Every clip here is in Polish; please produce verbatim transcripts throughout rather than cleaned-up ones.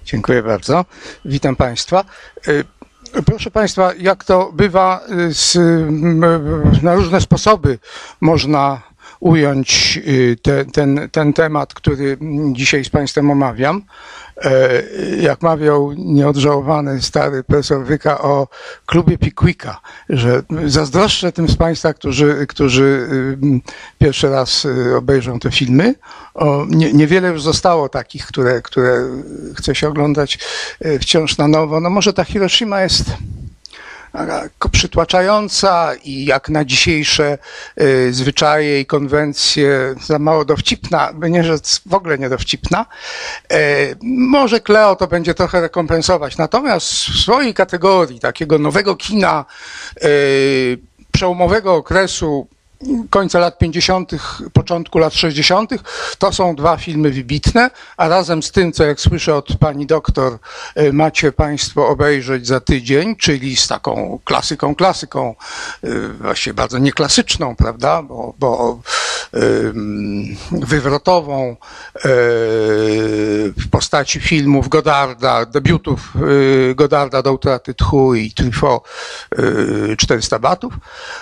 Dziękuję bardzo. Witam Państwa. Proszę Państwa, jak to bywa, z, na różne sposoby można ująć te, ten, ten temat, który dzisiaj z Państwem omawiam. Jak mawiał nieodżałowany stary profesor Wyka o klubie Pickwicka, że zazdroszczę tym z Państwa, którzy, którzy pierwszy raz obejrzą te filmy. O, nie, niewiele już zostało takich, które, które chce się oglądać wciąż na nowo. No może ta Hiroshima jest przytłaczająca i jak na dzisiejsze y, zwyczaje i konwencje za mało dowcipna, by nie rzec w ogóle nie dowcipna. Y, może Cleo to będzie trochę rekompensować. Natomiast w swojej kategorii takiego nowego kina y, przełomowego okresu końca lat pięćdziesiątych, początku lat sześćdziesiątych, to są dwa filmy wybitne, a razem z tym, co jak słyszę od pani doktor, macie Państwo obejrzeć za tydzień, czyli z taką klasyką, klasyką, właściwie bardzo nieklasyczną, prawda, bo, bo wywrotową w postaci filmów Godarda, debiutów Godarda do utraty tchu i Truffaut czterysta batów,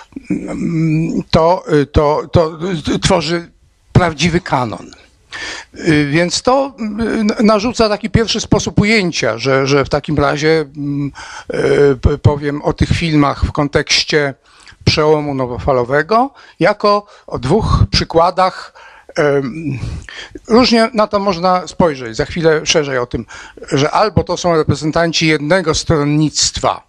to To, to tworzy prawdziwy kanon. Więc to narzuca taki pierwszy sposób ujęcia, że, że w takim razie powiem o tych filmach w kontekście przełomu nowofalowego, jako o dwóch przykładach. Różnie na to można spojrzeć, za chwilę szerzej o tym, że albo to są reprezentanci jednego stronnictwa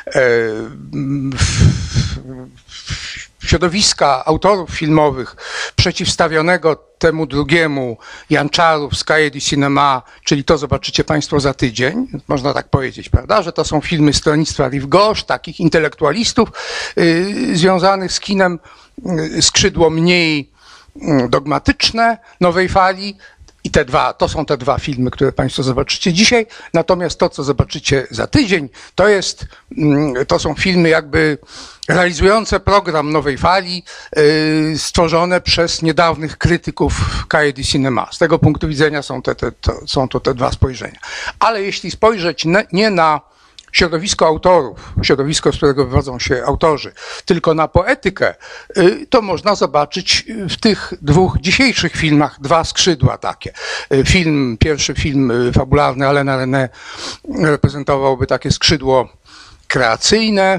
środowiska autorów filmowych przeciwstawionego temu drugiemu, Janczarów z Cahiers du Cinéma, czyli to zobaczycie Państwo za tydzień, można tak powiedzieć, prawda, że to są filmy stronnictwa Rive Gauche, takich intelektualistów yy, związanych z kinem, yy, skrzydło mniej yy, dogmatyczne, nowej fali. I te dwa, to są te dwa filmy, które Państwo zobaczycie dzisiaj. Natomiast to, co zobaczycie za tydzień, to jest, to są filmy jakby realizujące program nowej fali, yy, stworzone przez niedawnych krytyków Cahiers du Cinéma. Z tego punktu widzenia są, te, te, to, są to te dwa spojrzenia. Ale jeśli spojrzeć ne, nie na środowisko autorów, środowisko, z którego wywodzą się autorzy, tylko na poetykę, to można zobaczyć w tych dwóch dzisiejszych filmach dwa skrzydła takie. Film, pierwszy film fabularny Alaina Resnais reprezentowałby takie skrzydło kreacyjne,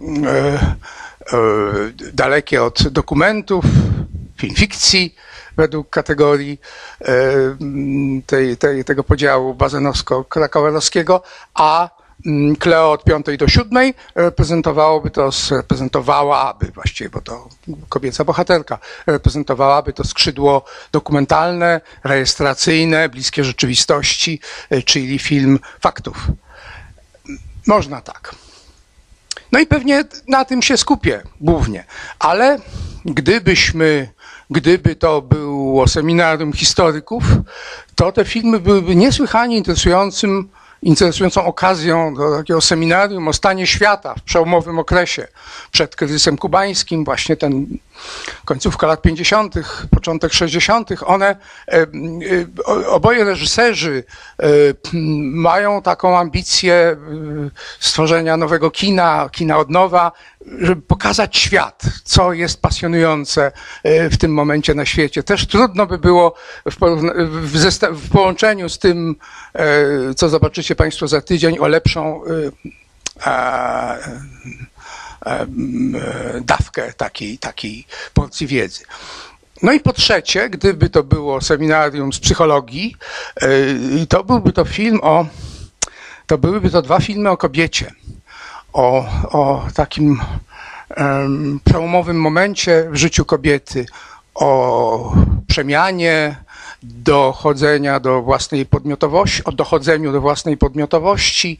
dalekie od dokumentów, film fikcji według kategorii tej, tej, tego podziału bazenowsko-krakauerowskiego, a Cleo od piątej do siódmej reprezentowałoby to, reprezentowałaby właściwie, bo to kobieca bohaterka, reprezentowałaby to skrzydło dokumentalne, rejestracyjne, bliskie rzeczywistości, czyli film faktów. Można tak. No i pewnie na tym się skupię głównie, ale gdybyśmy, gdyby to było seminarium historyków, to te filmy byłyby niesłychanie interesującym interesującą okazją do takiego seminarium o stanie świata w przełomowym okresie przed kryzysem kubańskim, właśnie ten końcówka lat pięćdziesiątych, początek sześćdziesiątych. One, oboje reżyserzy mają taką ambicję stworzenia nowego kina, kina od nowa, żeby pokazać świat, co jest pasjonujące w tym momencie na świecie. Też trudno by było w, w, w połączeniu z tym, co zobaczycie Państwo za tydzień, o lepszą a, a, a, dawkę takiej, takiej porcji wiedzy. No i po trzecie, gdyby to było seminarium z psychologii, to byłby to film o, to byłyby to dwa filmy o kobiecie, o, o takim um, przełomowym momencie w życiu kobiety, o przemianie, dochodzenia do własnej podmiotowości, o dochodzeniu do własnej podmiotowości.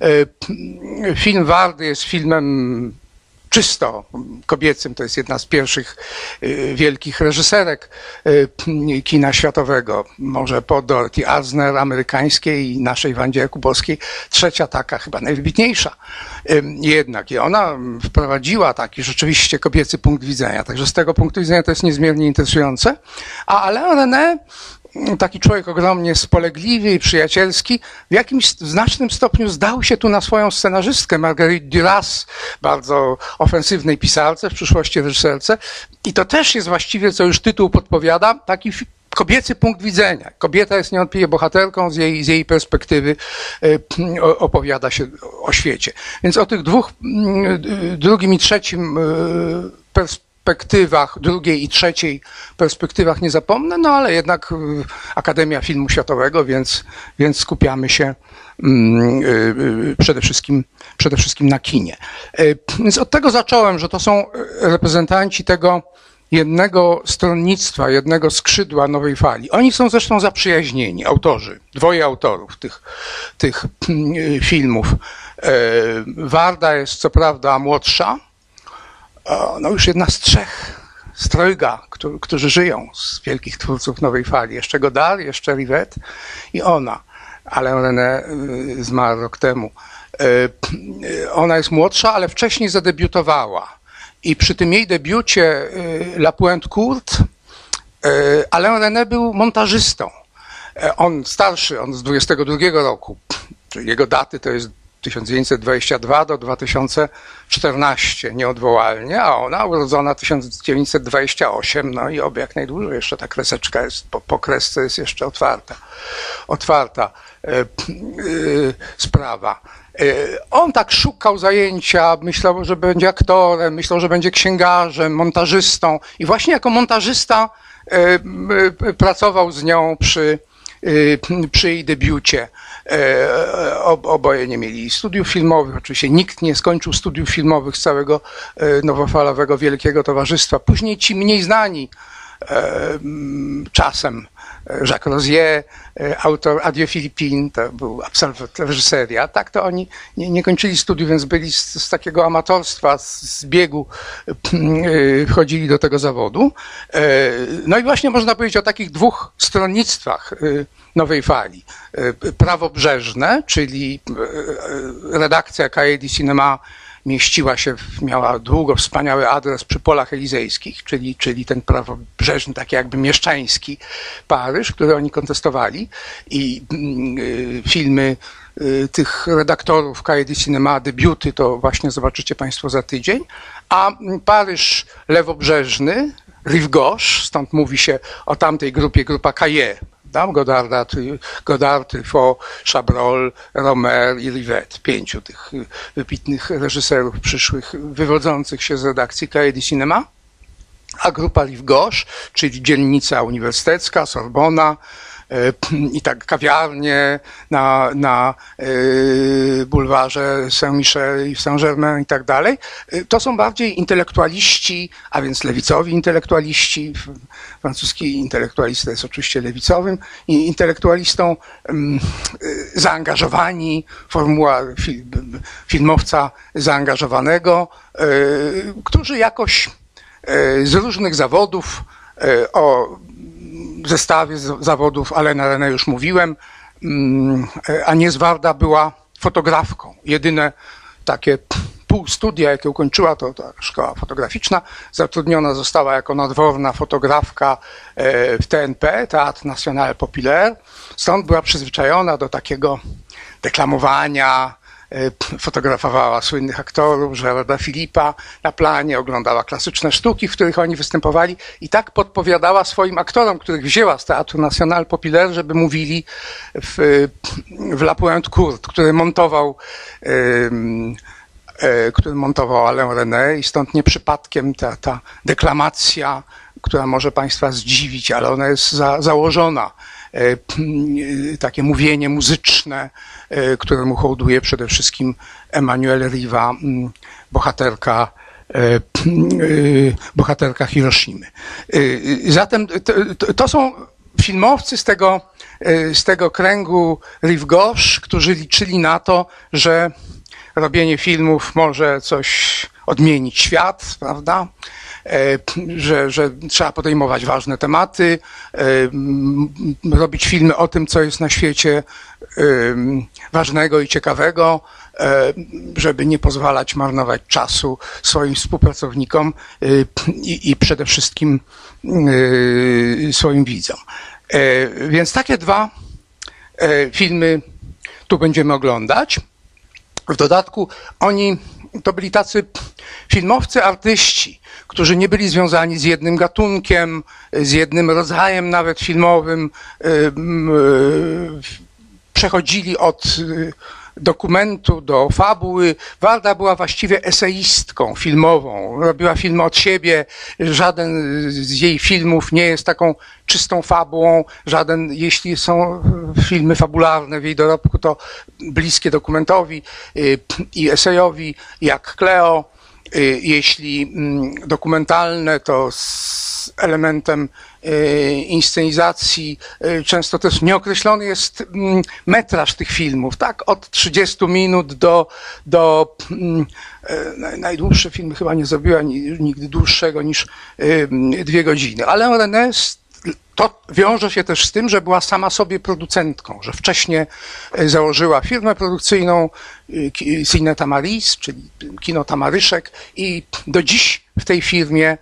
Film Wardy jest filmem czysto kobiecym, to jest jedna z pierwszych wielkich reżyserek kina światowego, może po Dorothy Arzner amerykańskiej i naszej Wandzie Jakubowskiej, trzecia taka, chyba najwybitniejsza jednak. I ona wprowadziła taki rzeczywiście kobiecy punkt widzenia, także z tego punktu widzenia to jest niezmiernie interesujące. A Alain Resnais taki człowiek ogromnie spolegliwy i przyjacielski, w jakimś znacznym stopniu zdał się tu na swoją scenarzystkę Marguerite Duras, bardzo ofensywnej pisarce, w przyszłości reżyserce. I to też jest właściwie, co już tytuł podpowiada, taki kobiecy punkt widzenia. Kobieta jest niewątpliwie bohaterką, z jej, z jej perspektywy opowiada się o świecie. Więc o tych dwóch, drugim i trzecim perspektywach, drugiej i trzeciej perspektywach nie zapomnę, no ale jednak Akademia Filmu Światowego, więc, więc skupiamy się przede wszystkim, przede wszystkim na kinie. Więc od tego zacząłem, że to są reprezentanci tego jednego stronnictwa, jednego skrzydła nowej fali. Oni są zresztą zaprzyjaźnieni, autorzy, dwoje autorów tych, tych filmów. Warda jest co prawda młodsza, no już jedna z trzech z trojga, którzy, którzy żyją z wielkich twórców nowej fali. Jeszcze Godard, jeszcze Rivette i ona. Alain Resnais zmarł rok temu. Ona jest młodsza, ale wcześniej zadebiutowała. I przy tym jej debiucie La Pointe Courte Alain Resnais był montażystą. On starszy, on z dwudziestego drugiego roku, czyli jego daty to jest tysiąc dziewięćset dwadzieścia dwa do dwa tysiące czternaście nieodwołalnie, a ona urodzona tysiąc dziewięćset dwadzieścia osiem, no i oby jak najdłużej, jeszcze ta kreseczka jest, po, po kresce jest jeszcze otwarta, otwarta e, e, sprawa. On tak szukał zajęcia, myślał, że będzie aktorem, myślał, że będzie księgarzem, montażystą i właśnie jako montażysta pracował z nią przy, przy jej debiucie. Oboje nie mieli studiów filmowych, oczywiście nikt nie skończył studiów filmowych z całego nowofalowego wielkiego towarzystwa. Później ci mniej znani czasem, Jacques Rosier, autor Adieu Philippine, to był absolwent reżyseria. Tak to oni nie, nie kończyli studiów, więc byli z, z takiego amatorstwa, z, z biegu wchodzili do tego zawodu. No i właśnie można powiedzieć o takich dwóch stronnictwach nowej fali. Prawobrzeżne, czyli redakcja Cahiers du Cinéma mieściła się, miała długo wspaniały adres przy Polach Elizejskich, czyli, czyli ten prawobrzeżny, taki jakby mieszczański Paryż, który oni kontestowali i y, filmy y, tych redaktorów Cahiers du Cinéma, debiuty, to właśnie zobaczycie Państwo za tydzień, a Paryż lewobrzeżny, Rive Gauche, stąd mówi się o tamtej grupie, grupa Cahiers, Godarda, Godard, Truffaut, Chabrol, Romer i Rivette. Pięciu tych wybitnych reżyserów przyszłych, wywodzących się z redakcji Cahiers du Cinéma. A grupa Rive Gauche, czyli dzielnica uniwersytecka, Sorbona i tak kawiarnie na, na bulwarze Saint-Michel i Saint-Germain i tak dalej. To są bardziej intelektualiści, a więc lewicowi intelektualiści. Francuski intelektualista jest oczywiście lewicowym i intelektualistą zaangażowani, formuła filmowca zaangażowanego, którzy jakoś z różnych zawodów, o zestawie zawodów Alaina Resnais już mówiłem, Agnès Varda była fotografką. Jedyne takie pół studia, jakie ukończyła, to, to szkoła fotograficzna. Zatrudniona została jako nadworna fotografka w T N P, Théâtre National Populaire. Stąd była przyzwyczajona do takiego deklamowania, fotografowała słynnych aktorów, Gerarda Philippa na planie, oglądała klasyczne sztuki, w których oni występowali i tak podpowiadała swoim aktorom, których wzięła z Teatru National Populaire, żeby mówili w, w La Pointe Courte, który montował który montował Alain Resnais i stąd nie przypadkiem ta, ta deklamacja, która może Państwa zdziwić, ale ona jest za, założona. Takie mówienie muzyczne, któremu hołduje przede wszystkim Emmanuelle Riva, bohaterka, bohaterka Hiroshimy. Zatem to, to są filmowcy z tego, z tego kręgu Rive Gauche, którzy liczyli na to, że robienie filmów może coś odmienić świat, prawda? Że, że trzeba podejmować ważne tematy, robić filmy o tym, co jest na świecie ważnego i ciekawego, żeby nie pozwalać marnować czasu swoim współpracownikom i, i przede wszystkim swoim widzom. Więc takie dwa filmy tu będziemy oglądać. W dodatku oni to byli tacy filmowcy, artyści, którzy nie byli związani z jednym gatunkiem, z jednym rodzajem nawet filmowym. Przechodzili od dokumentu do fabuły. Warda była właściwie eseistką filmową. Robiła filmy od siebie. Żaden z jej filmów nie jest taką czystą fabułą. Żaden, jeśli są filmy fabularne w jej dorobku, to bliskie dokumentowi i esejowi, jak Cleo. Jeśli dokumentalne, to z elementem inscenizacji. Często też nieokreślony jest metraż tych filmów, tak? Od trzydziestu minut do, do najdłuższe filmy chyba nie zrobiła nigdy dłuższego niż dwie godziny. Ale René to wiąże się też z tym, że była sama sobie producentką, że wcześniej założyła firmę produkcyjną Cine Tamaris, czyli Kino Tamaryszek, i do dziś w tej firmie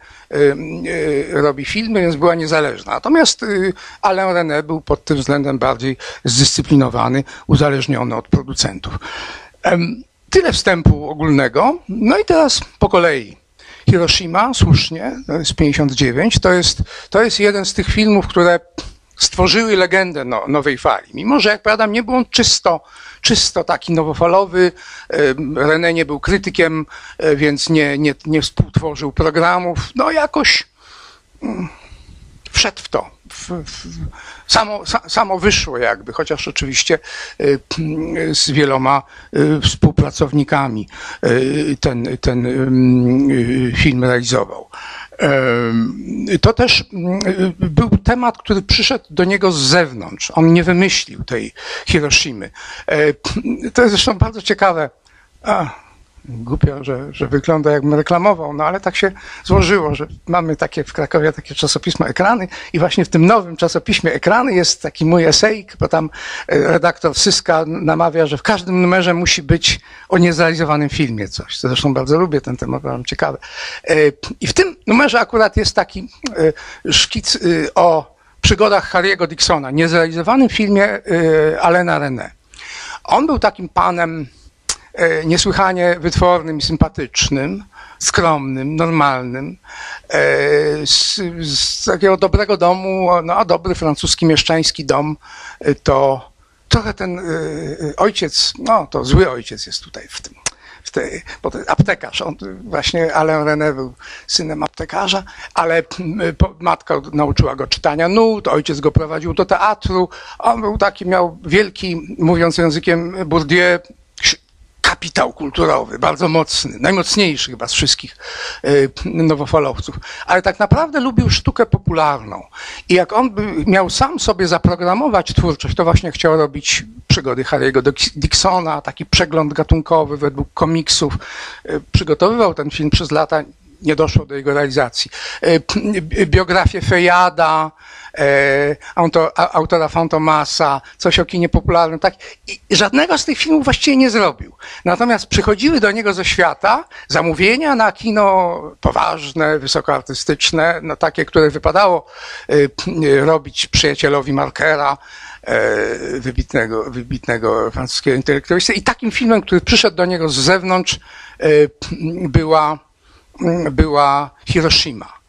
robi filmy, więc była niezależna. Natomiast Alain René był pod tym względem bardziej zdyscyplinowany, uzależniony od producentów. Tyle wstępu ogólnego. No i teraz po kolei. Hiroshima, słusznie, to jest pięćdziesiąt dziewięć, to jest, to jest jeden z tych filmów, które stworzyły legendę no, nowej fali. Mimo że, jak powiadam, nie był on czysto, czysto taki nowofalowy, René nie był krytykiem, więc nie, nie, nie współtworzył programów, no jakoś wszedł w to. W, w, samo, sa, samo wyszło jakby, chociaż oczywiście z wieloma współpracownikami ten, ten film realizował. To też był temat, który przyszedł do niego z zewnątrz. On nie wymyślił tej Hiroshimy. To jest zresztą bardzo ciekawe. A, głupio, że, że wygląda jakbym reklamował, no ale tak się złożyło, że mamy takie w Krakowie takie czasopismo Ekrany i właśnie w tym nowym czasopiśmie Ekrany jest taki mój esejk, bo tam redaktor Syska namawia, że w każdym numerze musi być o niezrealizowanym filmie coś. Zresztą bardzo lubię ten temat, mam ciekawe. I w tym numerze akurat jest taki szkic o przygodach Harry'ego Dicksona, niezrealizowanym filmie Alaina René. On był takim panem niesłychanie wytwornym i sympatycznym, skromnym, normalnym, z, z takiego dobrego domu, no a dobry francuski mieszczański dom, to trochę ten ojciec, no to zły ojciec jest tutaj w tym, w tej, bo to aptekarz, on właśnie Alain René był synem aptekarza, ale matka nauczyła go czytania nut, ojciec go prowadził do teatru, on był taki, miał wielki, mówiąc językiem Bourdieu, kapitał kulturowy, bardzo mocny, najmocniejszy chyba z wszystkich nowofalowców, ale tak naprawdę lubił sztukę popularną i jak on by miał sam sobie zaprogramować twórczość, to właśnie chciał robić przygody Harry'ego Dicksona, taki przegląd gatunkowy według komiksów, przygotowywał ten film przez lata, nie doszło do jego realizacji. Biografię Fejada, autora Fantomasa, coś o kinie popularnym, tak. I żadnego z tych filmów właściwie nie zrobił. Natomiast przychodziły do niego ze świata zamówienia na kino poważne, wysokoartystyczne, no takie, które wypadało robić przyjacielowi Markera, wybitnego, wybitnego francuskiego intelektualisty. I takim filmem, który przyszedł do niego z zewnątrz, była, była Hiroshima.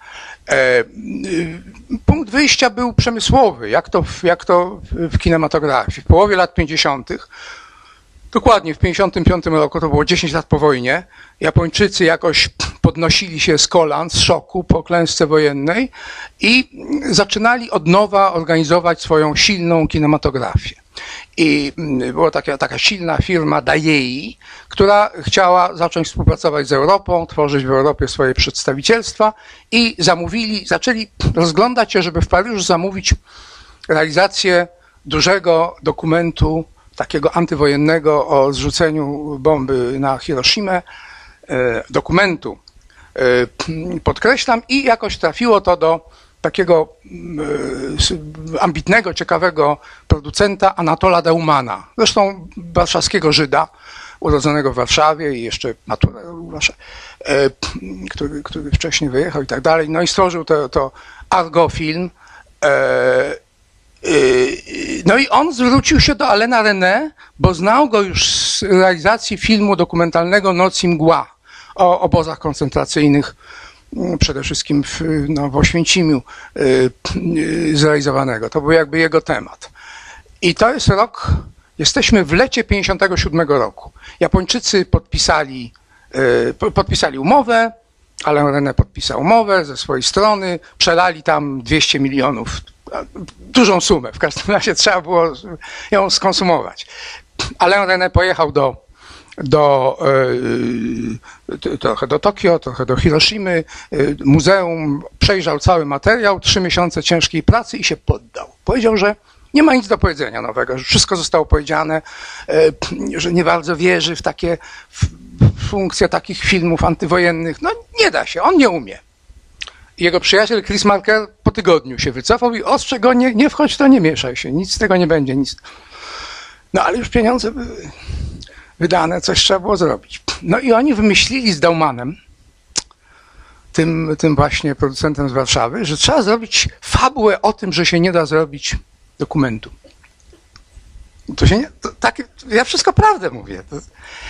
Punkt wyjścia był przemysłowy, jak to, jak to w kinematografii. W połowie lat pięćdziesiątych, dokładnie w pięćdziesiątym piątym roku, to było dziesięć lat po wojnie, Japończycy jakoś podnosili się z kolan, z szoku po klęsce wojennej i zaczynali od nowa organizować swoją silną kinematografię. I była taka, taka silna firma Daiei, która chciała zacząć współpracować z Europą, tworzyć w Europie swoje przedstawicielstwa i zamówili, zaczęli rozglądać się, żeby w Paryżu zamówić realizację dużego dokumentu, takiego antywojennego o zrzuceniu bomby na Hiroshimę, dokumentu, podkreślam, i jakoś trafiło to do takiego ambitnego, ciekawego producenta Anatola Deumana, zresztą warszawskiego Żyda, urodzonego w Warszawie i jeszcze maturę, który, który wcześniej wyjechał i tak dalej. No i stworzył to, to Argo Film No i on zwrócił się do Alaina René, bo znał go już z realizacji filmu dokumentalnego Noc i mgła o obozach koncentracyjnych, przede wszystkim w, no, w Oświęcimiu zrealizowanego. To był jakby jego temat. I to jest rok, jesteśmy w lecie pięćdziesiątego siódmego roku. Japończycy podpisali, podpisali umowę, Alain René podpisał umowę ze swojej strony, przelali tam dwieście milionów, dużą sumę, w każdym razie trzeba było ją skonsumować. Alain René pojechał do, do, e, trochę do Tokio, trochę do Hiroshimy, e, muzeum, przejrzał cały materiał, trzy miesiące ciężkiej pracy i się poddał. Powiedział, że nie ma nic do powiedzenia nowego, że wszystko zostało powiedziane, e, że nie bardzo wierzy w takie w funkcje takich filmów antywojennych. No nie da się, on nie umie. Jego przyjaciel Chris Marker po tygodniu się wycofał i ostrzegł go, nie, nie wchodź w to, nie mieszaj się, nic z tego nie będzie, nic. No ale już pieniądze były wydane, coś trzeba było zrobić. No i oni wymyślili z Daumanem, tym, tym właśnie producentem z Warszawy, że trzeba zrobić fabułę o tym, że się nie da zrobić dokumentu. To się nie, to takie, ja wszystko prawdę mówię. To,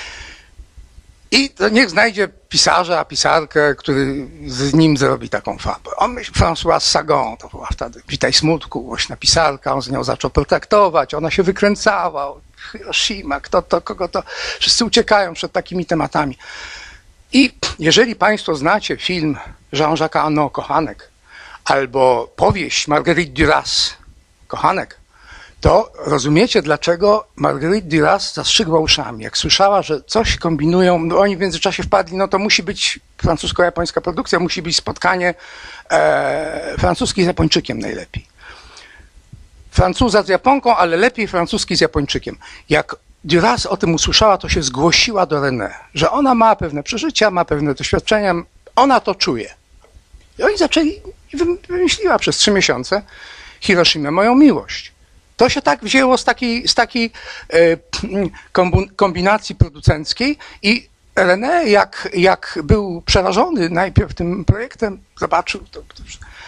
I to niech znajdzie pisarza, pisarkę, który z nim zrobi taką fabę. On myśli, Françoise Sagan, to była wtedy Witaj smutku, głośna pisarka, on z nią zaczął potraktować, ona się wykręcała, Hiroshima, kto to, kogo to, wszyscy uciekają przed takimi tematami. I jeżeli Państwo znacie film Jean-Jacques Hano, Kochanek, albo powieść Marguerite Duras, Kochanek, to rozumiecie, dlaczego Marguerite Duras zastrzygła uszami. Jak słyszała, że coś kombinują, no oni w międzyczasie wpadli, no to musi być francusko-japońska produkcja, musi być spotkanie e, francuski z Japończykiem najlepiej. Francuza z Japonką, ale lepiej francuski z Japończykiem. Jak Duras o tym usłyszała, to się zgłosiła do René, że ona ma pewne przeżycia, ma pewne doświadczenia, ona to czuje. I oni zaczęli, wymyśliła przez trzy miesiące Hiroshimę, moją miłość. To się tak wzięło z takiej, z takiej kombinacji producenckiej i René, jak, jak był przerażony najpierw tym projektem, zobaczył, to, to,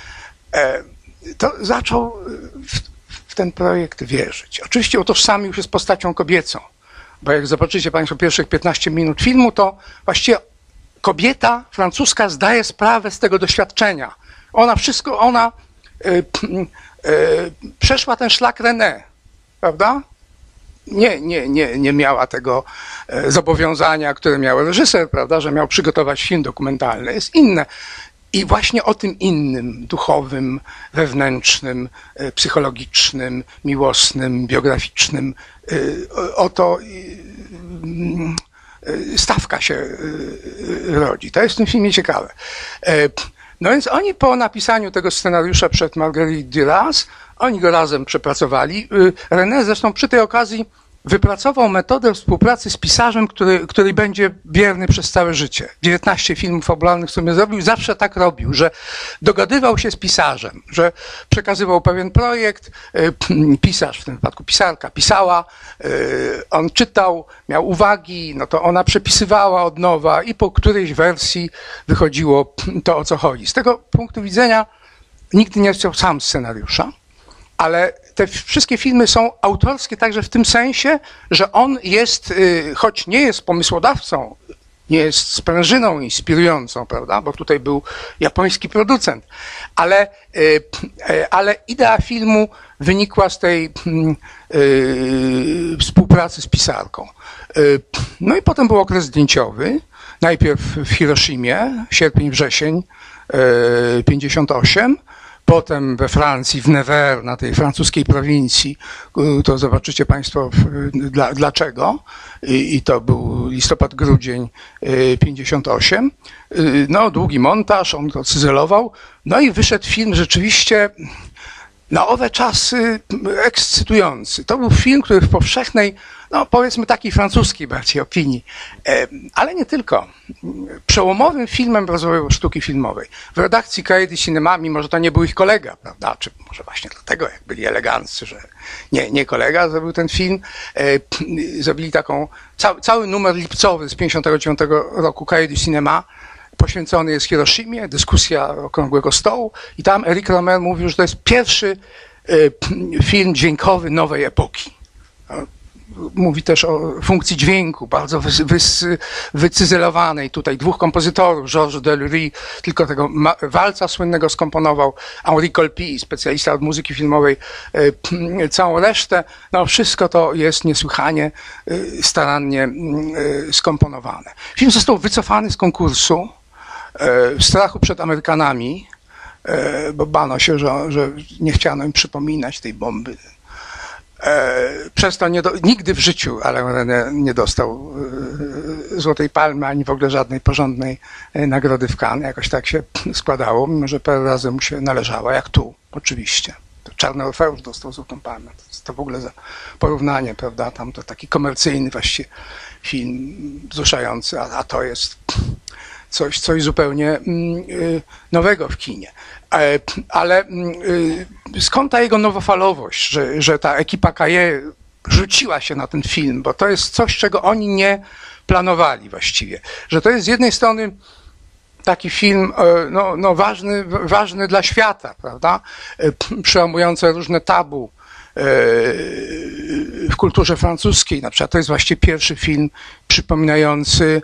to zaczął w, w ten projekt wierzyć. Oczywiście utożsamił się z postacią kobiecą, bo jak zobaczycie Państwo pierwszych piętnaście minut filmu, to właściwie kobieta francuska zdaje sprawę z tego doświadczenia. Ona wszystko, ona y, y, przeszła ten szlak René, prawda? Nie, nie, nie, nie miała tego zobowiązania, które miał reżyser, prawda, że miał przygotować film dokumentalny. Jest inne. I właśnie o tym innym, duchowym, wewnętrznym, psychologicznym, miłosnym, biograficznym, o to stawka się rodzi. To jest w tym filmie ciekawe. No więc oni po napisaniu tego scenariusza przed Marguerite Duras, oni go razem przepracowali. René zresztą przy tej okazji wypracował metodę współpracy z pisarzem, który, który będzie wierny przez całe życie. dziewiętnaście filmów fabularnych w sumie zrobił, zawsze tak robił, że dogadywał się z pisarzem, że przekazywał pewien projekt, pisarz, w tym wypadku pisarka, pisała, on czytał, miał uwagi, no to ona przepisywała od nowa i po którejś wersji wychodziło to, o co chodzi. Z tego punktu widzenia nigdy nie chciał sam scenariusza, ale te wszystkie filmy są autorskie także w tym sensie, że on jest, choć nie jest pomysłodawcą, nie jest sprężyną inspirującą, prawda, bo tutaj był japoński producent, ale, ale idea filmu wynikła z tej współpracy z pisarką. No i potem był okres zdjęciowy, najpierw w Hiroshimie, sierpień, wrzesień pięćdziesiąt osiem, potem we Francji, w Nevers, na tej francuskiej prowincji, to zobaczycie Państwo dla, dlaczego. I, I to był listopad, grudzień pięćdziesiąt osiem. No, długi montaż, on to cyzelował. No i wyszedł film rzeczywiście na owe czasy ekscytujący. To był film, który w powszechnej, no powiedzmy takiej francuskiej bardziej opinii, ale nie tylko, przełomowym filmem w rozwoju sztuki filmowej. W redakcji Cahiers du Cinéma, mimo że to nie był ich kolega, prawda, czy może właśnie dlatego, jak byli eleganccy, że nie, nie kolega zrobił ten film, zrobili taką, cały, cały numer lipcowy z pięćdziesiątego dziewiątego roku Cahiers du Cinéma, poświęcony jest Hiroshimie, dyskusja okrągłego stołu i tam Eric Romer mówił, że to jest pierwszy film dźwiękowy nowej epoki. Mówi też o funkcji dźwięku, bardzo wys, wys, wycyzelowanej. Tutaj dwóch kompozytorów, Georges Delury, tylko tego walca słynnego skomponował, Henri Colpi, specjalista od muzyki filmowej, całą resztę. No wszystko to jest niesłychanie starannie skomponowane. Film został wycofany z konkursu w strachu przed Amerykanami, bo bano się, że, że nie chciano im przypominać tej bomby. Przez to nie do, nigdy w życiu Alain René nie dostał Złotej Palmy, ani w ogóle żadnej porządnej nagrody w Cannes. Jakoś tak się składało, mimo że parę razy mu się należała, jak tu, oczywiście. To Czarny Orfeusz dostał Złotą Palmę. To, to w ogóle za porównanie, prawda? Tam to taki komercyjny właściwie film wzruszający, a, a to jest coś, coś zupełnie nowego w kinie. Ale skąd ta jego nowofalowość, że, że ta ekipa Kaye rzuciła się na ten film, bo to jest coś, czego oni nie planowali właściwie. Że to jest z jednej strony taki film no, no ważny, ważny dla świata, prawda? Przełamujący różne tabu w kulturze francuskiej. Na przykład to jest właściwie pierwszy film przypominający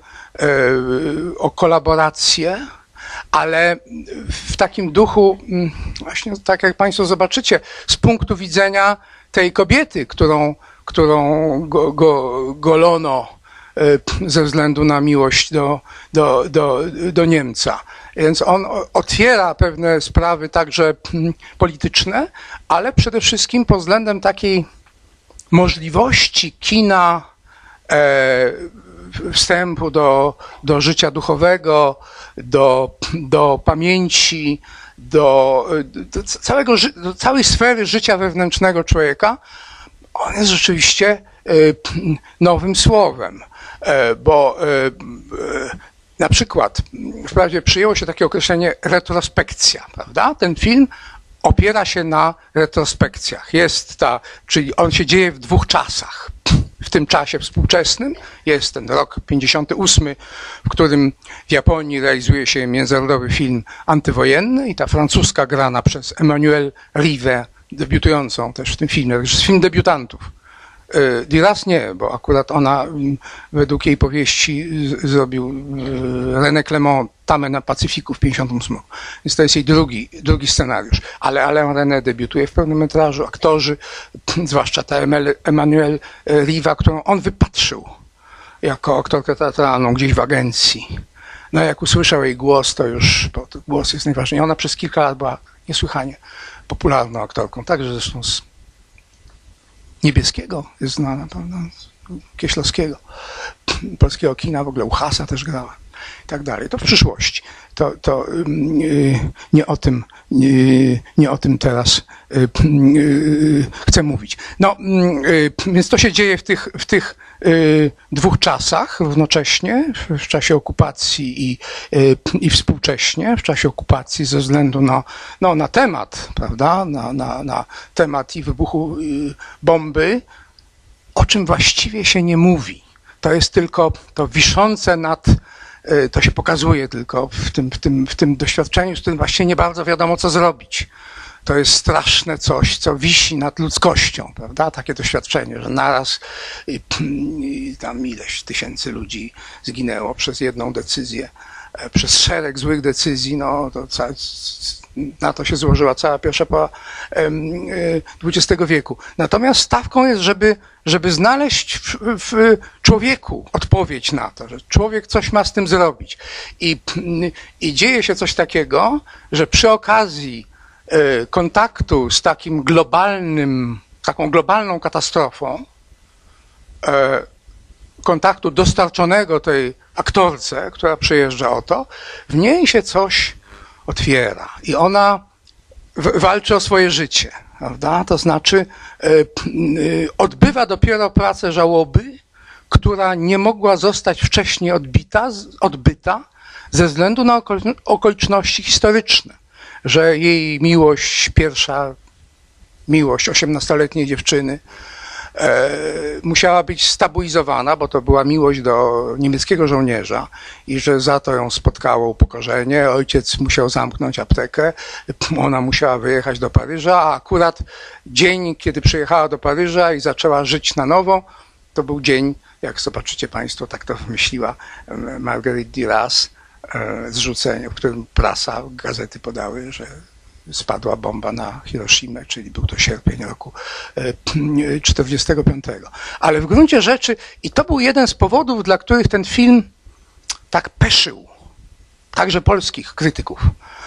o kolaborację, ale w takim duchu, właśnie tak jak Państwo zobaczycie, z punktu widzenia tej kobiety, którą, którą go, go, golono ze względu na miłość do, do, do, do Niemca. Więc on otwiera pewne sprawy także polityczne, ale przede wszystkim pod względem takiej możliwości kina e, wstępu do, do życia duchowego, do, do pamięci, do, do, całego, do całej sfery życia wewnętrznego człowieka, on jest rzeczywiście nowym słowem, bo na przykład wprawdzie przyjęło się takie określenie retrospekcja, prawda? Ten film opiera się na retrospekcjach. Jest ta, czyli on się dzieje w dwóch czasach. W tym czasie współczesnym jest ten rok pięćdziesiąty ósmy, w którym w Japonii realizuje się międzynarodowy film antywojenny i ta francuska grana przez Emmanuelle Rive, debiutującą też w tym filmie, to jest film debiutantów. Duras nie, bo akurat ona według jej powieści zrobił René Clément Tamę na Pacyfiku w pięćdziesiątym ósmym. Więc to jest jej drugi, drugi scenariusz. Ale Alain René debiutuje w pełnym metrażu. Aktorzy, zwłaszcza ta Emmanuelle Riva, którą on wypatrzył jako aktorkę teatralną gdzieś w agencji. No jak usłyszał jej głos, to już bo to głos jest najważniejszy. Ona przez kilka lat była niesłychanie popularną aktorką, także zresztą z Niebieskiego jest znana, prawda? Kieślowskiego, polskiego kina, w ogóle u Hasa też grała i tak dalej. To w przyszłości. To, to yy, nie o tym, yy, nie o tym teraz yy, yy, chcę mówić. No, yy, więc to się dzieje w tych, w tych yy, dwóch czasach równocześnie, w, w czasie okupacji i, yy, i współcześnie, w czasie okupacji ze względu na, no, na temat, prawda, na, na, na temat i wybuchu yy, bomby, o czym właściwie się nie mówi. To jest tylko to wiszące nad, to się pokazuje tylko w tym, w tym, w tym doświadczeniu, z którym właściwie nie bardzo wiadomo, co zrobić. To jest straszne coś, co wisi nad ludzkością, prawda? Takie doświadczenie, że naraz i, i tam ileś tysięcy ludzi zginęło przez jedną decyzję, przez szereg złych decyzji, no to ca, na to się złożyła cała pierwsza połowa dwudziestego wieku. Natomiast stawką jest, żeby, żeby znaleźć w, w człowieku odpowiedź na to, że człowiek coś ma z tym zrobić. I, i dzieje się coś takiego, że przy okazji kontaktu z takim globalnym, taką globalną katastrofą, kontaktu dostarczonego tej aktorce, która przyjeżdża o to, w niej się coś otwiera i ona w, walczy o swoje życie, prawda? To znaczy y, y, odbywa dopiero pracę żałoby, która nie mogła zostać wcześniej odbita, odbyta ze względu na okoliczności historyczne, że jej miłość, pierwsza miłość osiemnastoletniej dziewczyny, e, musiała być stabilizowana, bo to była miłość do niemieckiego żołnierza i że za to ją spotkało upokorzenie. Ojciec musiał zamknąć aptekę, ona musiała wyjechać do Paryża, a akurat dzień, kiedy przyjechała do Paryża i zaczęła żyć na nowo, to był dzień, jak zobaczycie Państwo, tak to wymyśliła Marguerite Duras, zrzucenie, w którym prasa, gazety podały, że spadła bomba na Hiroshimę, czyli był to sierpień roku czterdziestego piątego. Ale w gruncie rzeczy, i to był jeden z powodów, dla których ten film tak peszył, także polskich krytyków,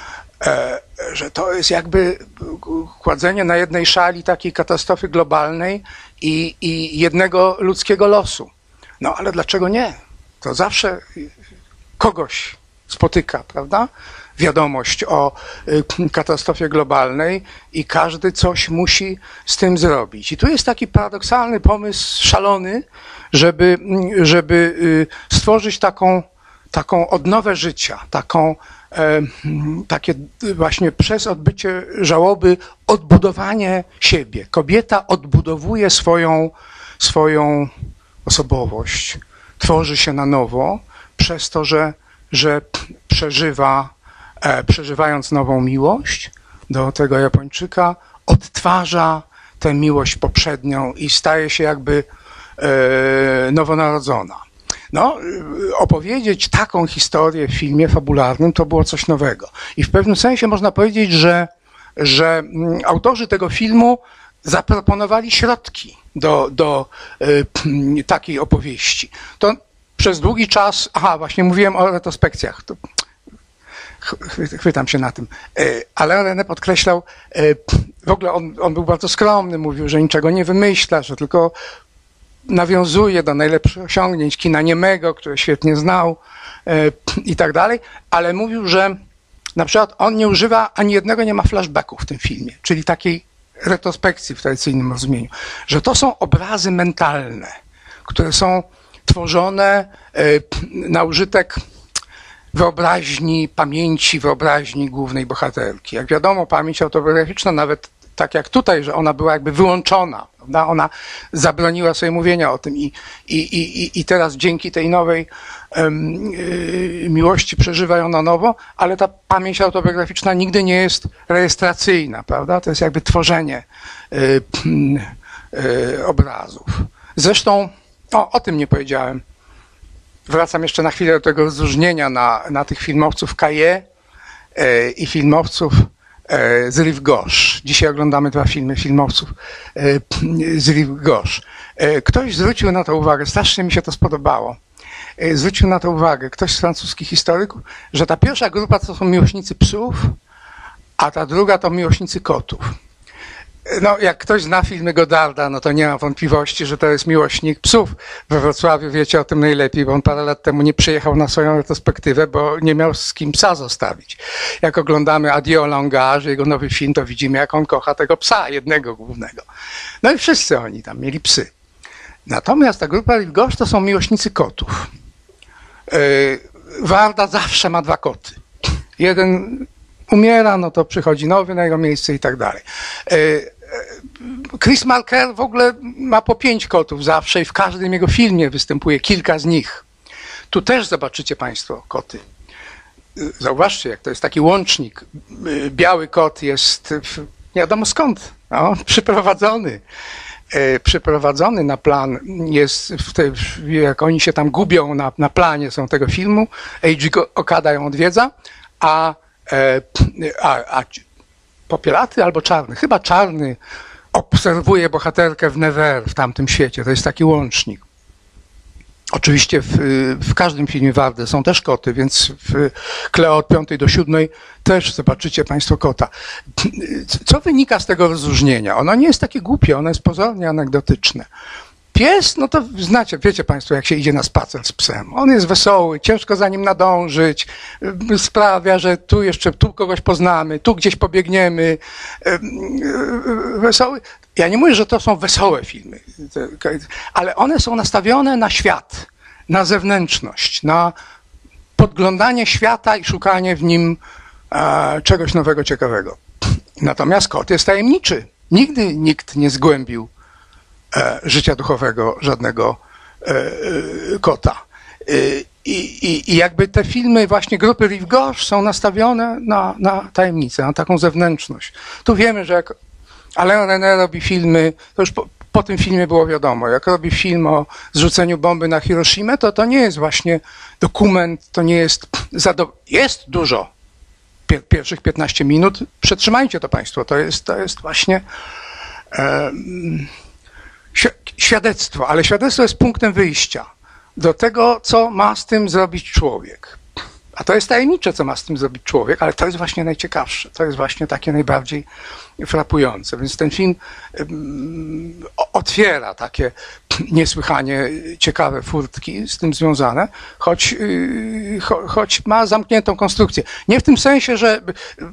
że to jest jakby kładzenie na jednej szali takiej katastrofy globalnej i, i jednego ludzkiego losu. No ale dlaczego nie? To zawsze kogoś spotyka, prawda? Wiadomość o katastrofie globalnej i każdy coś musi z tym zrobić. I tu jest taki paradoksalny pomysł, szalony, żeby, żeby stworzyć taką, taką odnowę życia, taką, takie właśnie przez odbycie żałoby odbudowanie siebie. Kobieta odbudowuje swoją, swoją osobowość, tworzy się na nowo przez to, że, że przeżywa, przeżywając nową miłość do tego Japończyka, odtwarza tę miłość poprzednią i staje się jakby nowonarodzona. No, opowiedzieć taką historię w filmie fabularnym to było coś nowego. I w pewnym sensie można powiedzieć, że, że autorzy tego filmu zaproponowali środki do, do y, takiej opowieści. To przez długi czas, aha, właśnie mówiłem o retrospekcjach, to chwytam się na tym, ale René podkreślał, w ogóle on, on był bardzo skromny, mówił, że niczego nie wymyśla, że tylko nawiązuje do najlepszych osiągnięć kina niemego, które świetnie znał i tak dalej, ale mówił, że na przykład on nie używa, ani jednego nie ma flashbacku w tym filmie, czyli takiej retrospekcji w tradycyjnym rozumieniu, że to są obrazy mentalne, które są tworzone na użytek wyobraźni, pamięci, wyobraźni głównej bohaterki. Jak wiadomo, pamięć autobiograficzna, nawet tak jak tutaj, że ona była jakby wyłączona, prawda? Ona zabroniła sobie mówienia o tym i, i, i, i teraz dzięki tej nowej um, yy, miłości przeżywa ją na nowo, ale ta pamięć autobiograficzna nigdy nie jest rejestracyjna, prawda? To jest jakby tworzenie yy, yy, obrazów. Zresztą, o, o tym nie powiedziałem. Wracam jeszcze na chwilę do tego rozróżnienia na, na tych filmowców Kaye yy, i filmowców z Rive Gauche. Dzisiaj oglądamy dwa filmy filmowców z Rive Gauche. Ktoś zwrócił na to uwagę, strasznie mi się to spodobało, zwrócił na to uwagę ktoś z francuskich historyków, że ta pierwsza grupa to są miłośnicy psów, a ta druga to miłośnicy kotów. No, jak ktoś zna filmy Godarda, no to nie ma wątpliwości, że to jest miłośnik psów. We Wrocławiu wiecie o tym najlepiej, bo on parę lat temu nie przyjechał na swoją retrospektywę, bo nie miał z kim psa zostawić. Jak oglądamy Adieu Langage, jego nowy film, to widzimy, jak on kocha tego psa, jednego głównego. No i wszyscy oni tam mieli psy. Natomiast ta grupa Rive Gauche to są miłośnicy kotów. Warda zawsze ma dwa koty. Jeden umiera, no to przychodzi nowy na jego miejsce i tak dalej. Chris Marker w ogóle ma po pięć kotów zawsze i w każdym jego filmie występuje kilka z nich. Tu też zobaczycie Państwo koty. Zauważcie, jak to jest taki łącznik. Biały kot jest nie wiadomo skąd, no, przyprowadzony. Przyprowadzony na plan jest, w te, jak oni się tam gubią na, na planie są tego filmu, Eiji Okada ją odwiedza, a A, a popielaty albo czarny, chyba czarny obserwuje bohaterkę w Nevers, w tamtym świecie. To jest taki łącznik. Oczywiście w, w każdym filmie Wardy są też koty, więc w Kleo od piątej do siódmej też zobaczycie Państwo kota. Co wynika z tego rozróżnienia? Ono nie jest takie głupie, ono jest pozornie anegdotyczne. Pies, no to znacie, wiecie Państwo, jak się idzie na spacer z psem. On jest wesoły, ciężko za nim nadążyć, sprawia, że tu jeszcze, tu kogoś poznamy, tu gdzieś pobiegniemy. Wesoły. Ja nie mówię, że to są wesołe filmy, ale one są nastawione na świat, na zewnętrzność, na podglądanie świata i szukanie w nim czegoś nowego, ciekawego. Natomiast kot jest tajemniczy. Nigdy nikt nie zgłębił e, życia duchowego żadnego e, kota. I, i, I jakby te filmy właśnie grupy Rive Gauche są nastawione na, na tajemnicę, na taką zewnętrzność. Tu wiemy, że jak Alain Resnais robi filmy, to już po, po tym filmie było wiadomo, jak robi film o zrzuceniu bomby na Hiroshimę, to to nie jest właśnie dokument, to nie jest, jest dużo pier, pierwszych piętnaście minut, przetrzymajcie to państwo, to jest, to jest właśnie e, świadectwo, ale świadectwo jest punktem wyjścia do tego, co ma z tym zrobić człowiek. A to jest tajemnicze, co ma z tym zrobić człowiek, ale to jest właśnie najciekawsze, to jest właśnie takie najbardziej frapujące. Więc ten film um, otwiera takie niesłychanie ciekawe furtki z tym związane, choć, yy, cho, choć ma zamkniętą konstrukcję. Nie w tym sensie, że,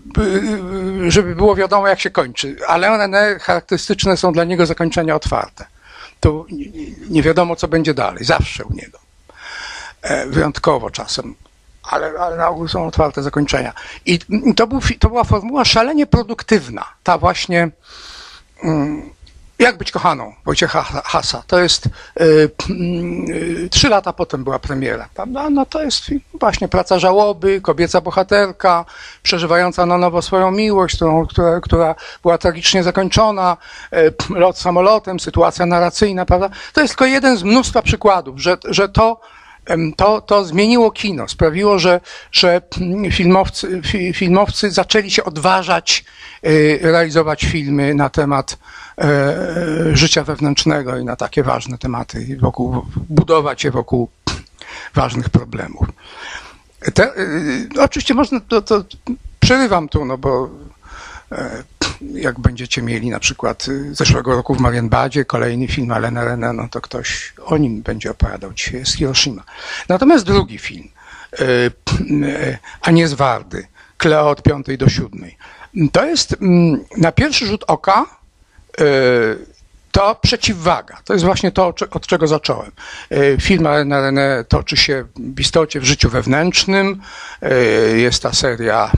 yy, żeby było wiadomo, jak się kończy. Alain Resnais charakterystyczne są dla niego zakończenia otwarte. To nie wiadomo, co będzie dalej, zawsze u niego. E, wyjątkowo czasem, ale, ale na ogół są otwarte zakończenia. I to, był, to była formuła szalenie produktywna, ta właśnie mm, Jak być kochaną Wojciecha Hasa. To jest y, y, trzy lata potem była premiera, prawda? No to jest właśnie praca żałoby, kobieca bohaterka, przeżywająca na nowo swoją miłość, którą, która, która była tragicznie zakończona, y, lot samolotem, sytuacja narracyjna, prawda? To jest tylko jeden z mnóstwa przykładów, że, że to To, to zmieniło kino, sprawiło, że, że filmowcy, filmowcy zaczęli się odważać realizować filmy na temat życia wewnętrznego i na takie ważne tematy, wokół, budować je wokół ważnych problemów. Te, oczywiście można, to, to przerywam tu, no bo jak będziecie mieli na przykład zeszłego roku w Marienbadzie kolejny film Alaina Resnaisa, no to ktoś o nim będzie opowiadał. Dzisiaj jest Hiroshima. Natomiast drugi film, Agnieszki Vardy, Cleo od piątej do siódmej, to jest na pierwszy rzut oka to przeciwwaga. To jest właśnie to, od czego zacząłem. Film Alaina Resnaisa toczy się w istocie w życiu wewnętrznym. Jest ta seria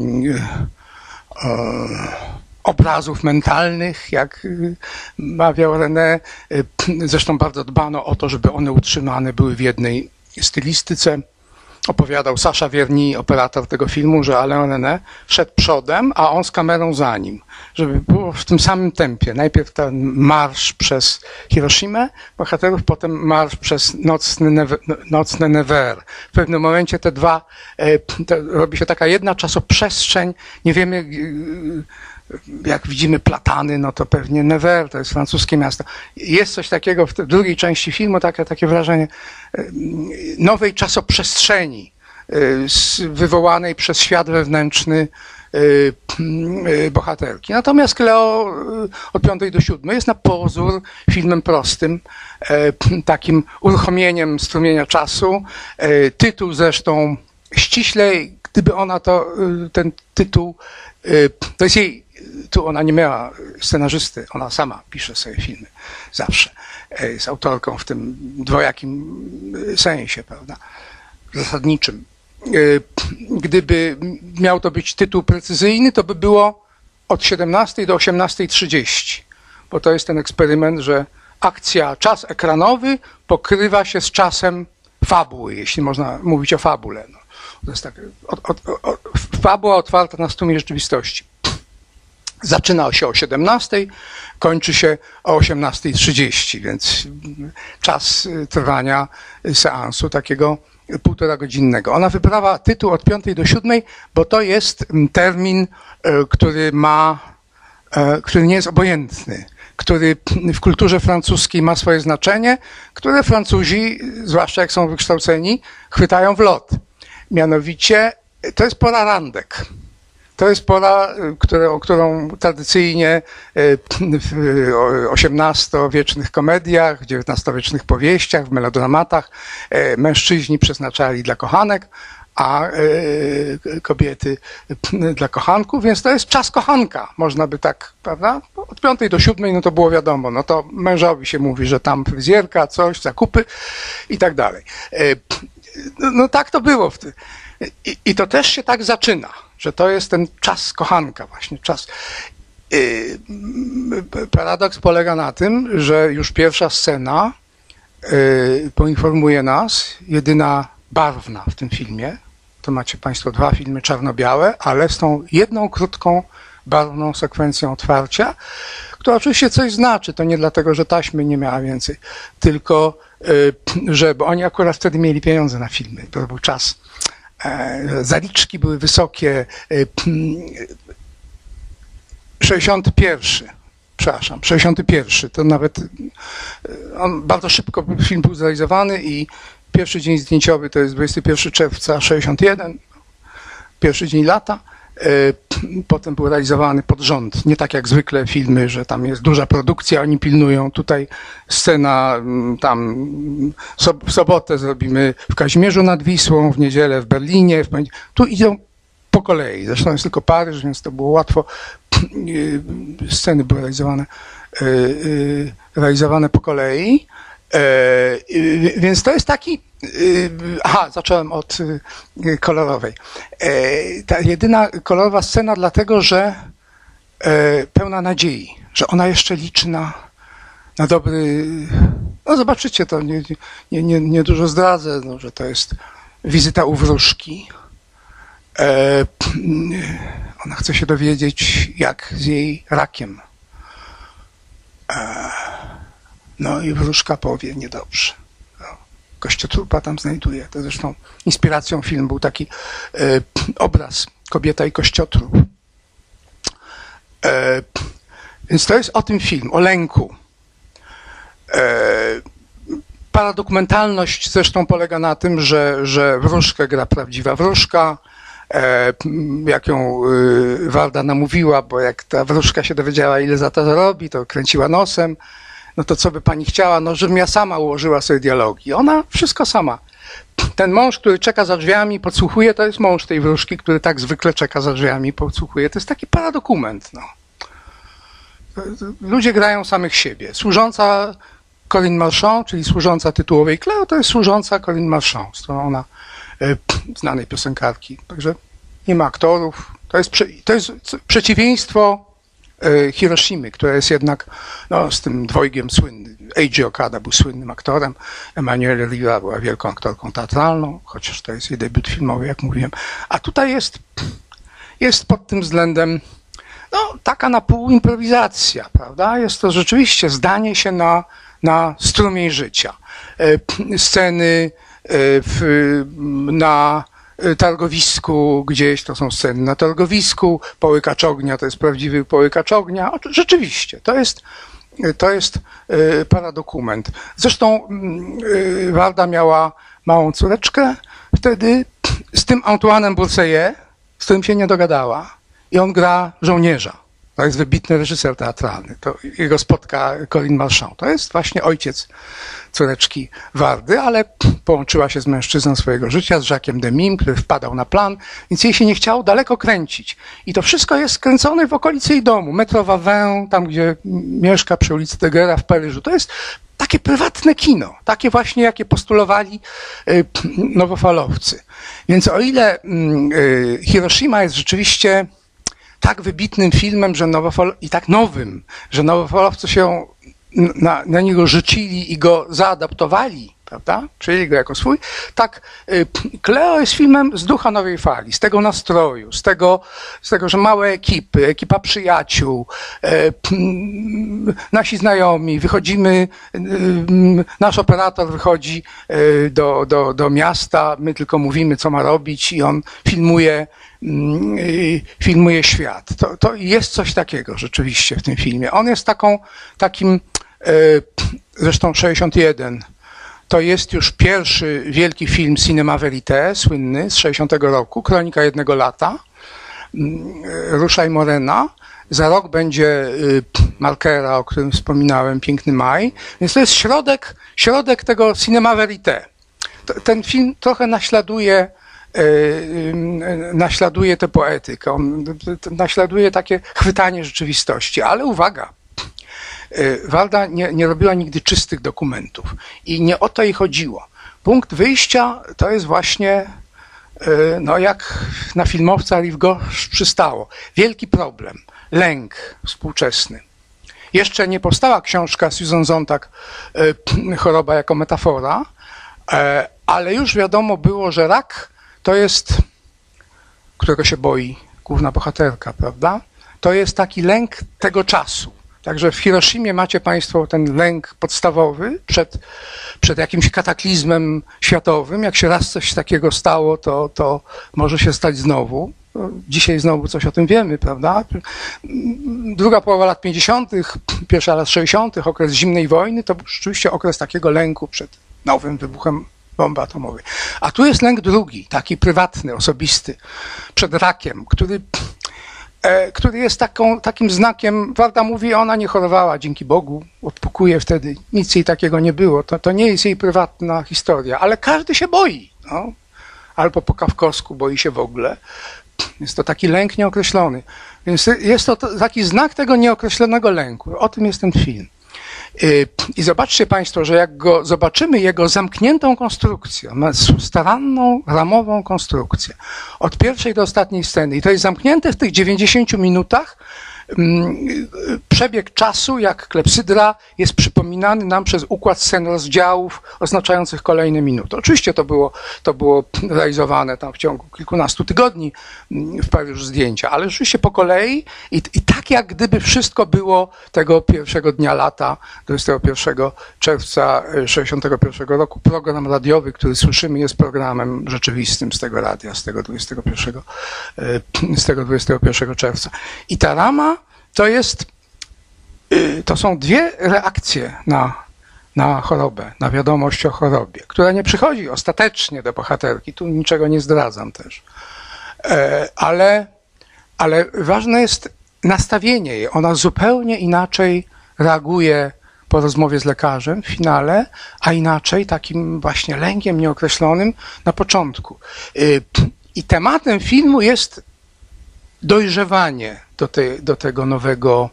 obrazów mentalnych, jak mawiał René. Zresztą bardzo dbano o to, żeby one utrzymane były w jednej stylistyce. Opowiadał Sacha Vierny, operator tego filmu, że Alain Resnais szedł przodem, a on z kamerą za nim. Żeby było w tym samym tempie. Najpierw ten marsz przez Hiroshimę bohaterów, potem marsz przez nocny, Never, nocny Nevers. W pewnym momencie te dwa, to robi się taka jedna czasoprzestrzeń. Nie wiemy, jak widzimy platany, no to pewnie Nevers, to jest francuskie miasto. Jest coś takiego w drugiej części filmu, takie, takie wrażenie nowej czasoprzestrzeni wywołanej przez świat wewnętrzny bohaterki. Natomiast Cleo od piątej do siódmej jest na pozór filmem prostym, takim uruchomieniem strumienia czasu. Tytuł zresztą ściśle, gdyby ona to, ten tytuł, to jest jej, tu ona nie miała scenarzysty, ona sama pisze sobie filmy, zawsze. Jest autorką w tym dwojakim sensie, prawda, zasadniczym. Gdyby miał to być tytuł precyzyjny, to by było od siedemnastej do osiemnastej trzydzieści, bo to jest ten eksperyment, że akcja, czas ekranowy pokrywa się z czasem fabuły, jeśli można mówić o fabule. No, to jest tak, od, od, od, fabuła otwarta na strumień rzeczywistości. Zaczyna się o siedemnastej, kończy się o osiemnastej trzydzieści, więc czas trwania seansu takiego półtora godzinnego. Ona wybrała tytuł od piątej do siódmej, bo to jest termin, który ma, który nie jest obojętny, który w kulturze francuskiej ma swoje znaczenie, które Francuzi, zwłaszcza jak są wykształceni, chwytają w lot. Mianowicie to jest pora randek. To jest pora, którą, którą tradycyjnie w osiemnastowiecznych komediach, w dziewiętnastowiecznych powieściach, w melodramatach mężczyźni przeznaczali dla kochanek, a kobiety dla kochanków, więc to jest czas kochanka, można by tak, prawda? Od piątej do siódmej, no to było wiadomo, no to mężowi się mówi, że tam fryzjerka, coś, zakupy i tak dalej. No tak to było. I, I to też się tak zaczyna, że to jest ten czas kochanka właśnie, czas. Paradoks polega na tym, że już pierwsza scena poinformuje nas, jedyna barwna w tym filmie, to macie Państwo dwa filmy czarno-białe, ale z tą jedną krótką, barwną sekwencją otwarcia, która oczywiście coś znaczy, to nie dlatego, że taśmy nie miała więcej, tylko że, bo oni akurat wtedy mieli pieniądze na filmy, to był czas, zaliczki były wysokie, sześćdziesiąty pierwszy, przepraszam, sześćdziesiąty pierwszy, to nawet on bardzo szybko film był zrealizowany i pierwszy dzień zdjęciowy to jest dwudziestego pierwszego czerwca sześćdziesiątego pierwszego, pierwszy dzień lata. Potem był realizowany pod rząd, nie tak jak zwykle filmy, że tam jest duża produkcja, oni pilnują. Tutaj scena tam w sobotę zrobimy w Kazimierzu nad Wisłą, w niedzielę w Berlinie. W... Tu idą po kolei, zresztą jest tylko Paryż, więc to było łatwo. Sceny były realizowane, realizowane po kolei. Więc to jest taki, aha, zacząłem od kolorowej. Ta jedyna kolorowa scena dlatego, że pełna nadziei, że ona jeszcze liczy na, na dobry, no zobaczycie to, nie, nie, nie, nie dużo zdradzę, no, że to jest wizyta u wróżki. Ona chce się dowiedzieć, jak z jej rakiem. No i wróżka powie niedobrze. No, kościotrupa tam znajduje. To zresztą inspiracją filmu był taki e, obraz Kobieta i kościotrup. E, więc to jest o tym film, o lęku. E, paradokumentalność zresztą polega na tym, że, że wróżkę gra prawdziwa wróżka, e, jak ją y, Warda namówiła, bo jak ta wróżka się dowiedziała, ile za to zarobi, to kręciła nosem. No to co by pani chciała? No, żebym ja sama ułożyła sobie dialogi. Ona wszystko sama. Ten mąż, który czeka za drzwiami, podsłuchuje, to jest mąż tej wróżki, który tak zwykle czeka za drzwiami, podsłuchuje. To jest taki paradokument. No. Ludzie grają samych siebie. Służąca Corinne Marchand, czyli służąca tytułowej Cleo, to jest służąca Corinne Marchand, z którą ona, e, znanej piosenkarki. Także nie ma aktorów. To jest, to jest przeciwieństwo Hiroshimy, która jest jednak no, z tym dwojgiem słynnym. Eiji Okada był słynnym aktorem, Emanuelle Riva była wielką aktorką teatralną, chociaż to jest jej debiut filmowy, jak mówiłem. A tutaj jest, jest pod tym względem no, taka na pół improwizacja, prawda? Jest to rzeczywiście zdanie się na, na strumień życia. Sceny w, na targowisku gdzieś, to są sceny na targowisku, połykacz ognia to jest prawdziwy połykacz ognia. Rzeczywiście, to jest, to jest paradokument. Zresztą Warda miała małą córeczkę wtedy z tym Antoine'em Bourseillet, z którym się nie dogadała i on gra żołnierza. To jest wybitny reżyser teatralny. To jego spotka Corinne Marchand. To jest właśnie ojciec córeczki Wardy, ale połączyła się z mężczyzną swojego życia, z Jacques'em Demim, który wpadał na plan, więc jej się nie chciało daleko kręcić. I to wszystko jest kręcone w okolicy jej domu. Metro Vavin, tam gdzie mieszka przy ulicy Daguerre'a w Paryżu. To jest takie prywatne kino. Takie właśnie, jakie postulowali y, nowofalowcy. Więc o ile y, Hiroshima jest rzeczywiście tak wybitnym filmem, że nowofal... i tak nowym, że nowofalowcy się na, na niego rzucili i go zaadaptowali, prawda? Przyjęli go jako swój. Tak, Cleo jest filmem z ducha nowej fali, z tego nastroju, z tego, z tego, że małe ekipy, ekipa przyjaciół, e, nasi znajomi, wychodzimy, e, nasz operator wychodzi e, do, do, do miasta, my tylko mówimy, co ma robić i on filmuje filmuje świat. To, to jest coś takiego rzeczywiście w tym filmie. On jest taką, takim, zresztą sześćdziesiąty jeden, to jest już pierwszy wielki film Cinema Verité, słynny, z sześćdziesiątego roku, Kronika jednego lata, Rusza i Morena. Za rok będzie Markera, o którym wspominałem, Piękny maj. Więc to jest środek, środek tego Cinema Verité. Ten film trochę naśladuje naśladuje tę poetykę, on naśladuje takie chwytanie rzeczywistości, ale uwaga, Warda nie, nie robiła nigdy czystych dokumentów i nie o to jej chodziło. Punkt wyjścia to jest właśnie, no jak na filmowca Rive Gauche przystało, wielki problem, lęk współczesny. Jeszcze nie powstała książka Susan Sontag, Choroba jako metafora, ale już wiadomo było, że rak to jest, którego się boi główna bohaterka, prawda? To jest taki lęk tego czasu. Także w Hiroshimie macie Państwo ten lęk podstawowy przed, przed jakimś kataklizmem światowym. Jak się raz coś takiego stało, to, to może się stać znowu. Dzisiaj znowu coś o tym wiemy, prawda? Druga połowa lat pięćdziesiątych, pierwsza lat sześćdziesiątych, okres zimnej wojny, to był rzeczywiście okres takiego lęku przed nowym wybuchem bomby atomowej. A tu jest lęk drugi, taki prywatny, osobisty, przed rakiem, który, e, który jest taką, takim znakiem, Warda mówi, ona nie chorowała, dzięki Bogu, odpukuje wtedy, nic jej takiego nie było, to, to nie jest jej prywatna historia, ale każdy się boi, no. Albo po kawkowsku boi się w ogóle. Jest to taki lęk nieokreślony. Więc jest to taki znak tego nieokreślonego lęku. O tym jest ten film. I zobaczcie Państwo, że jak go zobaczymy, jego zamkniętą konstrukcję, ma staranną, ramową konstrukcję, od pierwszej do ostatniej sceny. I to jest zamknięte w tych dziewięćdziesięciu minutach. Przebieg czasu, jak klepsydra, jest przypominany nam przez układ scen rozdziałów oznaczających kolejne minuty. Oczywiście to było, to było realizowane tam w ciągu kilkunastu tygodni w Paryżu zdjęcia, ale rzeczywiście po kolei i, i tak jak gdyby wszystko było tego pierwszego dnia lata, dwudziestego pierwszego czerwca sześćdziesiątego pierwszego roku. Program radiowy, który słyszymy, jest programem rzeczywistym z tego radia, z tego dwudziestego pierwszego, z tego dwudziestego pierwszego czerwca. I ta rama to jest, to są dwie reakcje na, na chorobę, na wiadomość o chorobie, która nie przychodzi ostatecznie do bohaterki, tu niczego nie zdradzam też, ale, ale ważne jest nastawienie jej, ona zupełnie inaczej reaguje po rozmowie z lekarzem w finale, a inaczej takim właśnie lękiem nieokreślonym na początku. I tematem filmu jest dojrzewanie do, tej, do tego nowego,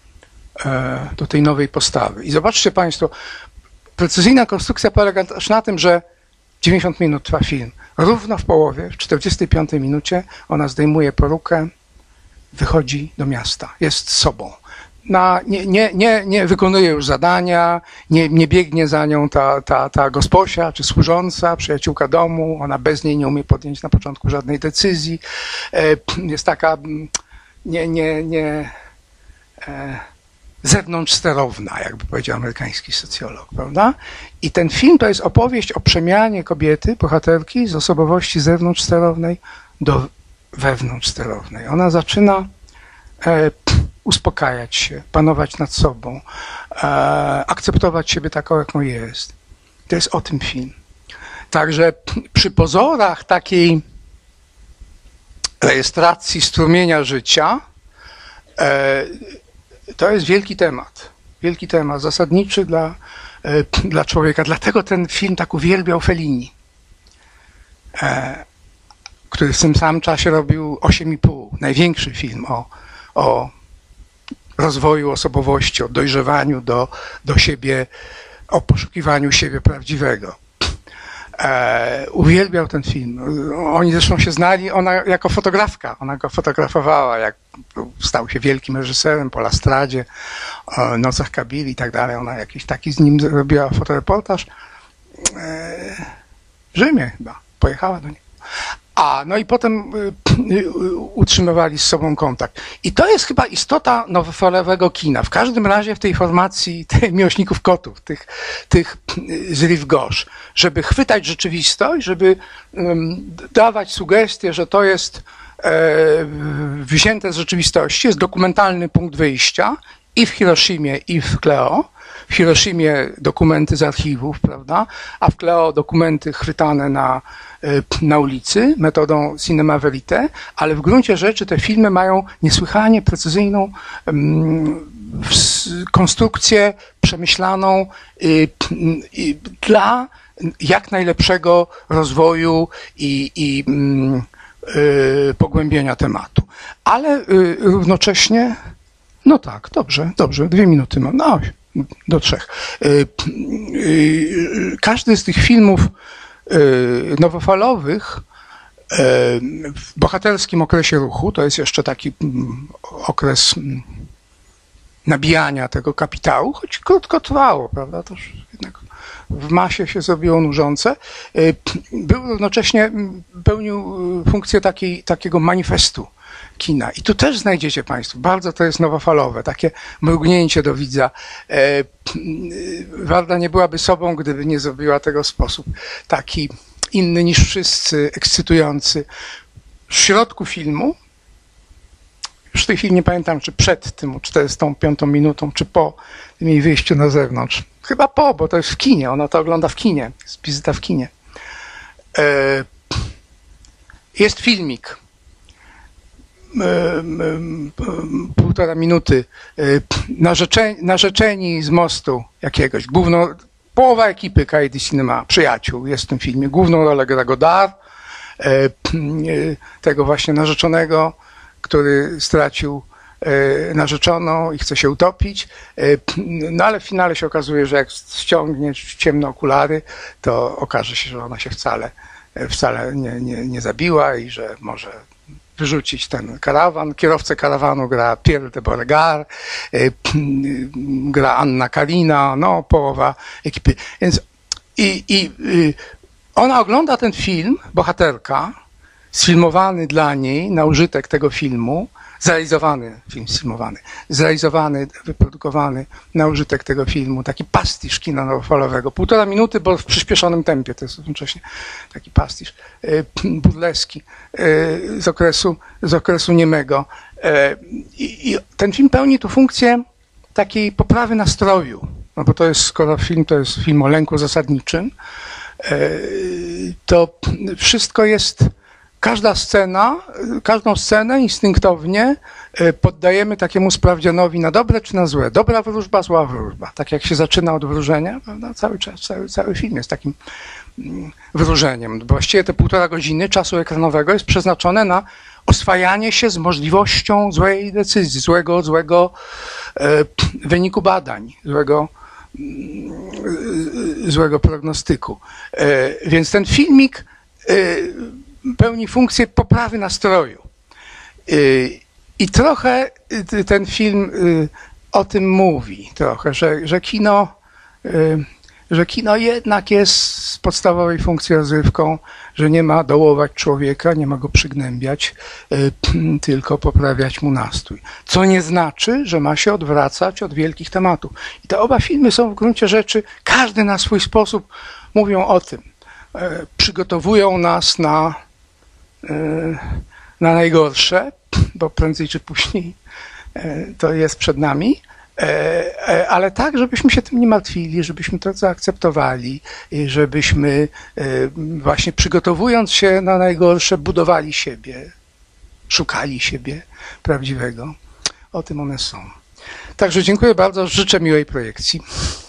do tej nowej postawy. I zobaczcie Państwo, precyzyjna konstrukcja polega też na tym, że dziewięćdziesiąt minut trwa film. Równo w połowie, w czterdziestej piątej minucie ona zdejmuje perukę, wychodzi do miasta, jest sobą. Na, nie, nie, nie, nie wykonuje już zadania, nie, nie biegnie za nią ta, ta, ta gosposia czy służąca, przyjaciółka domu, ona bez niej nie umie podjąć na początku żadnej decyzji. Jest taka nie, nie, nie e, zewnątrzsterowna, jakby powiedział amerykański socjolog, prawda? I ten film to jest opowieść o przemianie kobiety, bohaterki z osobowości zewnątrzsterownej do wewnątrzsterownej. Ona zaczyna e, uspokajać się, panować nad sobą, e, akceptować siebie taką, jaką jest. To jest o tym film. Także przy pozorach takiej rejestracji strumienia życia e, to jest wielki temat. Wielki temat, zasadniczy dla, e, dla człowieka. Dlatego ten film tak uwielbiał Fellini, e, który w tym samym czasie robił osiem i pół. Największy film o, o rozwoju osobowości, o dojrzewaniu do, do siebie, o poszukiwaniu siebie prawdziwego. E, uwielbiał ten film. Oni zresztą się znali, ona jako fotografka, ona go fotografowała, jak stał się wielkim reżyserem po La Stradzie, o Nocach Kabili i tak dalej. Ona jakiś taki z nim robiła fotoreportaż. E, w Rzymie chyba. Pojechała do niego. A, no i potem y, y, utrzymywali z sobą kontakt. I to jest chyba istota nowofalowego kina. W każdym razie w tej formacji tych miłośników kotów, tych, tych z Rive Gauche, żeby chwytać rzeczywistość, żeby y, dawać sugestię, że to jest y, wzięte z rzeczywistości, jest dokumentalny punkt wyjścia i w Hiroshimie, i w Cleo. W Hiroshimie dokumenty z archiwów, prawda? A w Cleo dokumenty chwytane na, na ulicy metodą cinema verite, ale w gruncie rzeczy te filmy mają niesłychanie precyzyjną um, konstrukcję przemyślaną y, y, dla jak najlepszego rozwoju i, i y, pogłębienia tematu. Ale y, równocześnie, no tak, dobrze, dobrze, dwie minuty mam, no do trzech. Każdy z tych filmów nowofalowych w bohaterskim okresie ruchu, to jest jeszcze taki okres nabijania tego kapitału, choć krótko trwało, prawda, to już jednak w masie się zrobiło nużące, był równocześnie, pełnił funkcję takiej, takiego manifestu kina. I tu też znajdziecie Państwo, bardzo to jest nowofalowe, takie mrugnięcie do widza. Warda nie byłaby sobą, gdyby nie zrobiła tego w sposób taki inny niż wszyscy, ekscytujący. W środku filmu, już w tej chwili nie pamiętam, czy przed tym czterdziestą piątą minutą, czy po tym jej wyjściu na zewnątrz. Chyba po, bo to jest w kinie, ona to ogląda w kinie, jest wizyta w kinie. Jest filmik, półtora minuty, narzeczeni, narzeczeni z mostu jakiegoś, główną, połowa ekipy K I D Cinema, przyjaciół jest w tym filmie, główną rolę gra Godard, tego właśnie narzeczonego, który stracił narzeczoną i chce się utopić, no ale w finale się okazuje, że jak ściągnie ciemne okulary, to okaże się, że ona się wcale, wcale nie, nie, nie zabiła i że może wyrzucić ten karawan. Kierowcę karawanu gra Pierre de Beauregard, gra Anna Karina, no połowa ekipy. Więc i, i ona ogląda ten film, bohaterka, sfilmowany dla niej na użytek tego filmu, zrealizowany, film sfilmowany, zrealizowany, wyprodukowany na użytek tego filmu, taki pastisz kina nowofalowego, półtora minuty, bo w przyspieszonym tempie, to jest jednocześnie taki pastisz burleski z okresu, z okresu niemego. I, I ten film pełni tu funkcję takiej poprawy nastroju, no bo to jest, skoro film to jest film o lęku zasadniczym, to wszystko jest, każda scena, każdą scenę instynktownie poddajemy takiemu sprawdzianowi na dobre czy na złe. Dobra wróżba, zła wróżba. Tak jak się zaczyna od wróżenia, prawda? Cały czas, cały, cały film jest takim wróżeniem. Właściwie te półtora godziny czasu ekranowego jest przeznaczone na oswajanie się z możliwością złej decyzji, złego, złego e, wyniku badań, złego, e, złego prognostyku. E, więc ten filmik e, pełni funkcję poprawy nastroju. I trochę ten film o tym mówi, trochę, że, że kino, że kino jednak jest z podstawowej funkcji rozrywką, że nie ma dołować człowieka, nie ma go przygnębiać, tylko poprawiać mu nastrój. Co nie znaczy, że ma się odwracać od wielkich tematów. I te oba filmy są w gruncie rzeczy, każdy na swój sposób mówią o tym. Przygotowują nas na na najgorsze, bo prędzej czy później to jest przed nami, ale tak, żebyśmy się tym nie martwili, żebyśmy to zaakceptowali, żebyśmy właśnie przygotowując się na najgorsze budowali siebie, szukali siebie prawdziwego. O tym one są. Także dziękuję bardzo, życzę miłej projekcji.